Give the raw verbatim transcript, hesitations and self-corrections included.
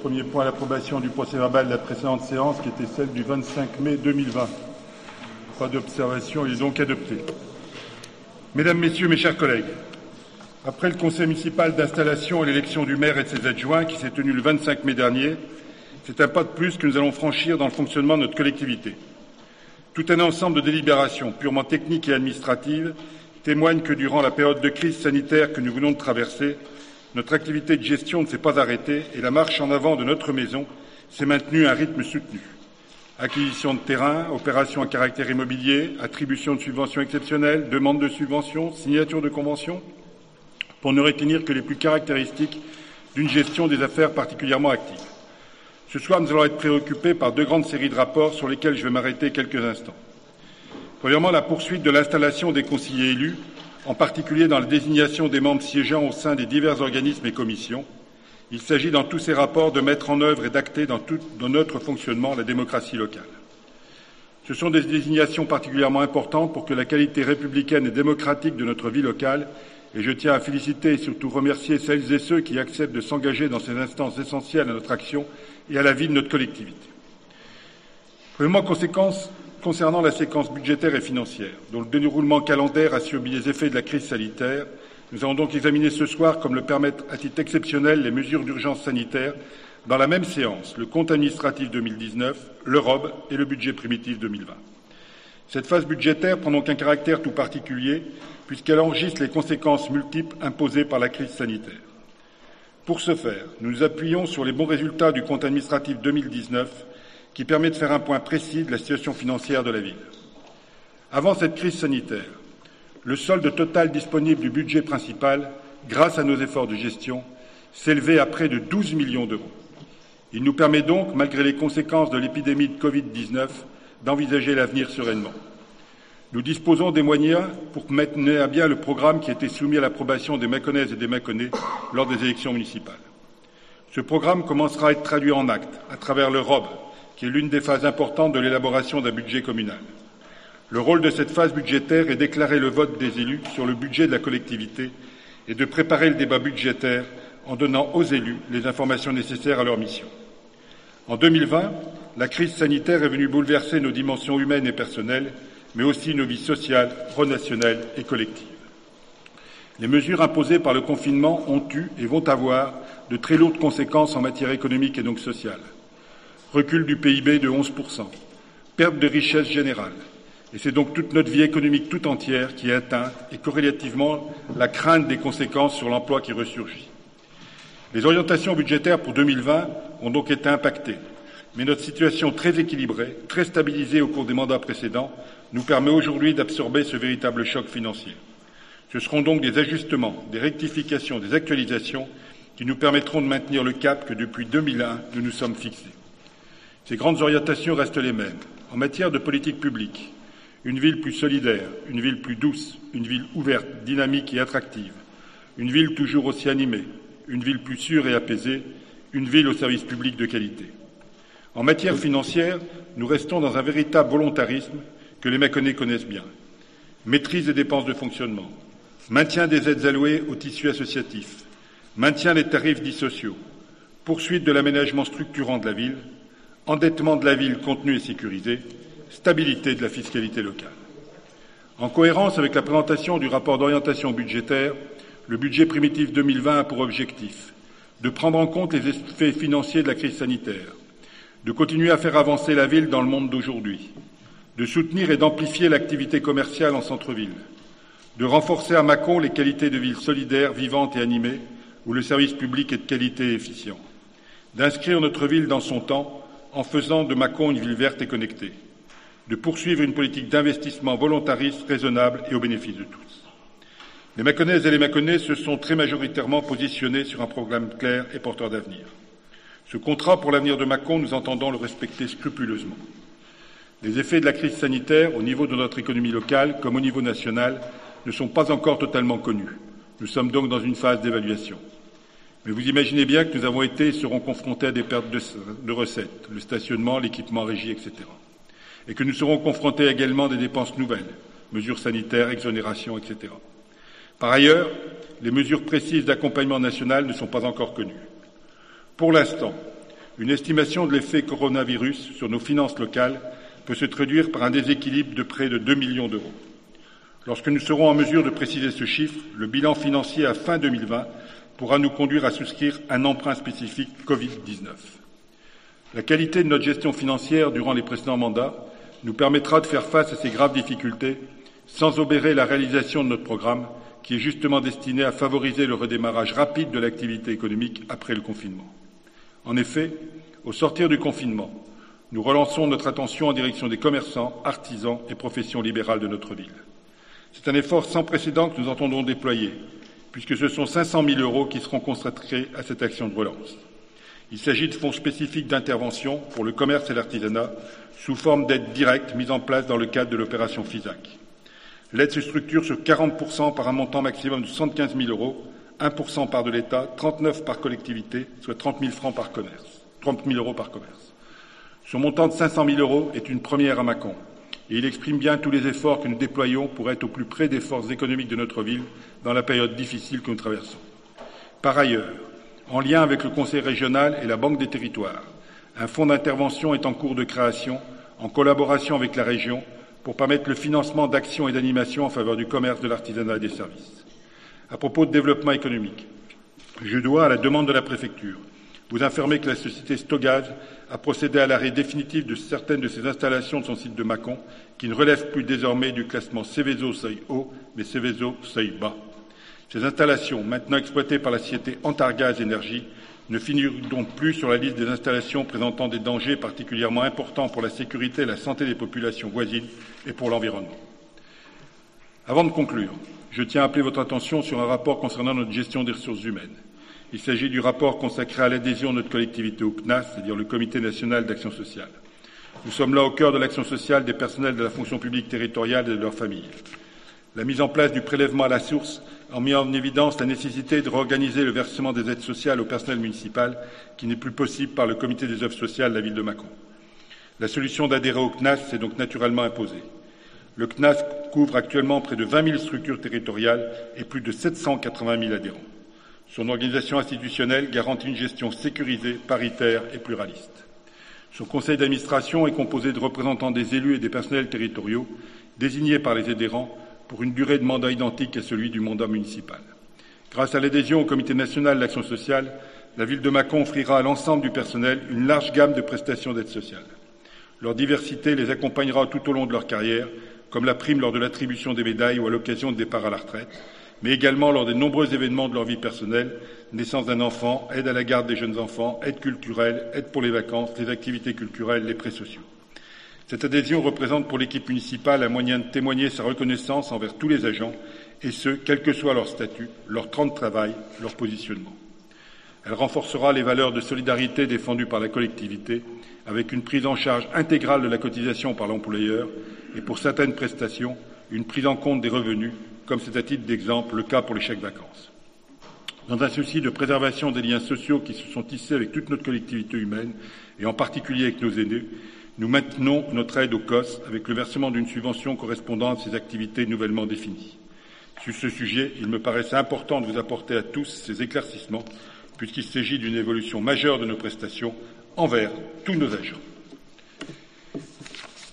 premier point, l'approbation du procès-verbal de la précédente séance, qui était celle du vingt-cinq mai deux mille vingt. Pas d'observation, il est donc adopté. Mesdames, Messieurs, mes chers collègues, après le conseil municipal d'installation et l'élection du maire et de ses adjoints, qui s'est tenu le vingt-cinq mai dernier, c'est un pas de plus que nous allons franchir dans le fonctionnement de notre collectivité. Tout un ensemble de délibérations purement techniques et administratives témoigne que durant la période de crise sanitaire que nous venons de traverser, notre activité de gestion ne s'est pas arrêtée et la marche en avant de notre maison s'est maintenue à un rythme soutenu. Acquisition de terrain, opérations à caractère immobilier, attribution de subventions exceptionnelles, demande de subventions, signature de conventions, pour ne retenir que les plus caractéristiques d'une gestion des affaires particulièrement active. Ce soir, nous allons être préoccupés par deux grandes séries de rapports sur lesquels je vais m'arrêter quelques instants. Premièrement, la poursuite de l'installation des conseillers élus, en particulier dans la désignation des membres siégeant au sein des divers organismes et commissions. Il s'agit dans tous ces rapports de mettre en œuvre et d'acter dans tout dans notre fonctionnement la démocratie locale. Ce sont des désignations particulièrement importantes pour que la qualité républicaine et démocratique de notre vie locale, et je tiens à féliciter et surtout remercier celles et ceux qui acceptent de s'engager dans ces instances essentielles à notre action et à la vie de notre collectivité. Premièrement, conséquence concernant la séquence budgétaire et financière, dont le déroulement calendaire a subi les effets de la crise sanitaire, nous allons donc examiner ce soir, comme le permettent à titre exceptionnel les mesures d'urgence sanitaire, dans la même séance, le compte administratif deux mille dix-neuf, le R O B et le budget primitif deux mille vingt. Cette phase budgétaire prend donc un caractère tout particulier, puisqu'elle enregistre les conséquences multiples imposées par la crise sanitaire. Pour ce faire, nous nous appuyons sur les bons résultats du compte administratif deux mille dix-neuf, qui permet de faire un point précis de la situation financière de la ville. Avant cette crise sanitaire, le solde total disponible du budget principal, grâce à nos efforts de gestion, s'élevait à près de douze millions d'euros. Il nous permet donc, malgré les conséquences de l'épidémie de Covid dix-neuf, d'envisager l'avenir sereinement. Nous disposons des moyens pour mener à bien le programme qui a été soumis à l'approbation des Mâconnaises et des Mâconnais lors des élections municipales. Ce programme commencera à être traduit en actes à travers le R O B, qui est l'une des phases importantes de l'élaboration d'un budget communal. Le rôle de cette phase budgétaire est d'éclairer le vote des élus sur le budget de la collectivité et de préparer le débat budgétaire en donnant aux élus les informations nécessaires à leur mission. En deux mille vingt, la crise sanitaire est venue bouleverser nos dimensions humaines et personnelles, mais aussi nos vies sociales, relationnelles et collectives. Les mesures imposées par le confinement ont eu et vont avoir de très lourdes conséquences en matière économique et donc sociale. Recul du P I B de onze pour cent, perte de richesse générale, et c'est donc toute notre vie économique tout entière qui est atteinte et corrélativement la crainte des conséquences sur l'emploi qui ressurgit. Les orientations budgétaires pour deux mille vingt ont donc été impactées, mais notre situation très équilibrée, très stabilisée au cours des mandats précédents, nous permet aujourd'hui d'absorber ce véritable choc financier. Ce seront donc des ajustements, des rectifications, des actualisations qui nous permettront de maintenir le cap que depuis deux mille un nous nous sommes fixés. Ces grandes orientations restent les mêmes. En matière de politique publique, une ville plus solidaire, une ville plus douce, une ville ouverte, dynamique et attractive, une ville toujours aussi animée, une ville plus sûre et apaisée, une ville au service public de qualité. En matière financière, nous restons dans un véritable volontarisme que les Mâconnais connaissent bien. Maîtrise des dépenses de fonctionnement, maintien des aides allouées au tissu associatif, maintien des tarifs dits sociaux, poursuite de l'aménagement structurant de la ville, endettement de la ville contenu et sécurisé, stabilité de la fiscalité locale. En cohérence avec la présentation du rapport d'orientation budgétaire, le budget primitif deux mille vingt a pour objectif de prendre en compte les effets financiers de la crise sanitaire, de continuer à faire avancer la ville dans le monde d'aujourd'hui, de soutenir et d'amplifier l'activité commerciale en centre-ville, de renforcer à Mâcon les qualités de ville solidaire, vivante et animée, où le service public est de qualité et efficient, d'inscrire notre ville dans son temps en faisant de Mâcon une ville verte et connectée, de poursuivre une politique d'investissement volontariste, raisonnable et au bénéfice de tous. Les Mâconnaises et les Mâconnais se sont très majoritairement positionnés sur un programme clair et porteur d'avenir. Ce contrat pour l'avenir de Mâcon, nous entendons le respecter scrupuleusement. Les effets de la crise sanitaire, au niveau de notre économie locale comme au niveau national, ne sont pas encore totalement connus. Nous sommes donc dans une phase d'évaluation. Mais vous imaginez bien que nous avons été et serons confrontés à des pertes de, de recettes, le stationnement, l'équipement régie, et cetera. Et que nous serons confrontés également à des dépenses nouvelles, mesures sanitaires, exonérations, et cetera. Par ailleurs, les mesures précises d'accompagnement national ne sont pas encore connues. Pour l'instant, une estimation de l'effet coronavirus sur nos finances locales peut se traduire par un déséquilibre de près de deux millions d'euros. Lorsque nous serons en mesure de préciser ce chiffre, le bilan financier à fin deux mille vingt pourra nous conduire à souscrire un emprunt spécifique Covid dix-neuf. La qualité de notre gestion financière durant les précédents mandats nous permettra de faire face à ces graves difficultés sans obérer la réalisation de notre programme qui est justement destiné à favoriser le redémarrage rapide de l'activité économique après le confinement. En effet, au sortir du confinement, nous relançons notre attention en direction des commerçants, artisans et professions libérales de notre ville. C'est un effort sans précédent que nous entendons déployer, puisque ce sont cinq cent mille euros qui seront consacrés à cette action de relance. Il s'agit de fonds spécifiques d'intervention pour le commerce et l'artisanat, sous forme d'aides directes mises en place dans le cadre de l'opération FISAC. L'aide se structure sur quarante pour cent par un montant maximum de soixante-quinze mille euros, un pour cent par de l'État, trente-neuf par collectivité, soit trente mille francs par commerce, trente mille euros par commerce. Ce montant de cinq cent mille euros est une première à Mâcon, et il exprime bien tous les efforts que nous déployons pour être au plus près des forces économiques de notre ville dans la période difficile que nous traversons. Par ailleurs, en lien avec le Conseil régional et la Banque des territoires, un fonds d'intervention est en cours de création en collaboration avec la région pour permettre le financement d'actions et d'animations en faveur du commerce, de l'artisanat et des services. À propos de développement économique, je dois, à la demande de la préfecture, vous informer que la société Stogaz a procédé à l'arrêt définitif de certaines de ses installations de son site de Mâcon, qui ne relèvent plus désormais du classement Seveso seuil haut, mais Seveso seuil bas. Ces installations, maintenant exploitées par la société Antargaz Énergie, ne figurent donc plus sur la liste des installations présentant des dangers particulièrement importants pour la sécurité et la santé des populations voisines et pour l'environnement. Avant de conclure, je tiens à appeler votre attention sur un rapport concernant notre gestion des ressources humaines. Il s'agit du rapport consacré à l'adhésion de notre collectivité au C N A S, c'est-à-dire le Comité national d'action sociale. Nous sommes là au cœur de l'action sociale des personnels de la fonction publique territoriale et de leurs familles. La mise en place du prélèvement à la source a mis en évidence la nécessité de réorganiser le versement des aides sociales au personnel municipal, qui n'est plus possible par le Comité des œuvres sociales de la ville de Mâcon. La solution d'adhérer au C N A S s'est donc naturellement imposée. Le C N A S couvre actuellement près de vingt mille structures territoriales et plus de sept cent quatre-vingt mille adhérents. Son organisation institutionnelle garantit une gestion sécurisée, paritaire et pluraliste. Son conseil d'administration est composé de représentants des élus et des personnels territoriaux désignés par les adhérents pour une durée de mandat identique à celui du mandat municipal. Grâce à l'adhésion au Comité national d'action sociale, la ville de Mâcon offrira à l'ensemble du personnel une large gamme de prestations d'aide sociale. Leur diversité les accompagnera tout au long de leur carrière, comme la prime lors de l'attribution des médailles ou à l'occasion de départ à la retraite, mais également lors des nombreux événements de leur vie personnelle, naissance d'un enfant, aide à la garde des jeunes enfants, aide culturelle, aide pour les vacances, les activités culturelles, les prêts sociaux. Cette adhésion représente pour l'équipe municipale un moyen de témoigner sa reconnaissance envers tous les agents, et ce, quel que soit leur statut, leur temps de travail, leur positionnement. Elle renforcera les valeurs de solidarité défendues par la collectivité, avec une prise en charge intégrale de la cotisation par l'employeur et, pour certaines prestations, une prise en compte des revenus, comme c'est à titre d'exemple le cas pour les chèques vacances. Dans un souci de préservation des liens sociaux qui se sont tissés avec toute notre collectivité humaine, et en particulier avec nos aînés, nous maintenons notre aide au C O S avec le versement d'une subvention correspondant à ces activités nouvellement définies. Sur ce sujet, il me paraissait important de vous apporter à tous ces éclaircissements, puisqu'il s'agit d'une évolution majeure de nos prestations envers tous nos agents.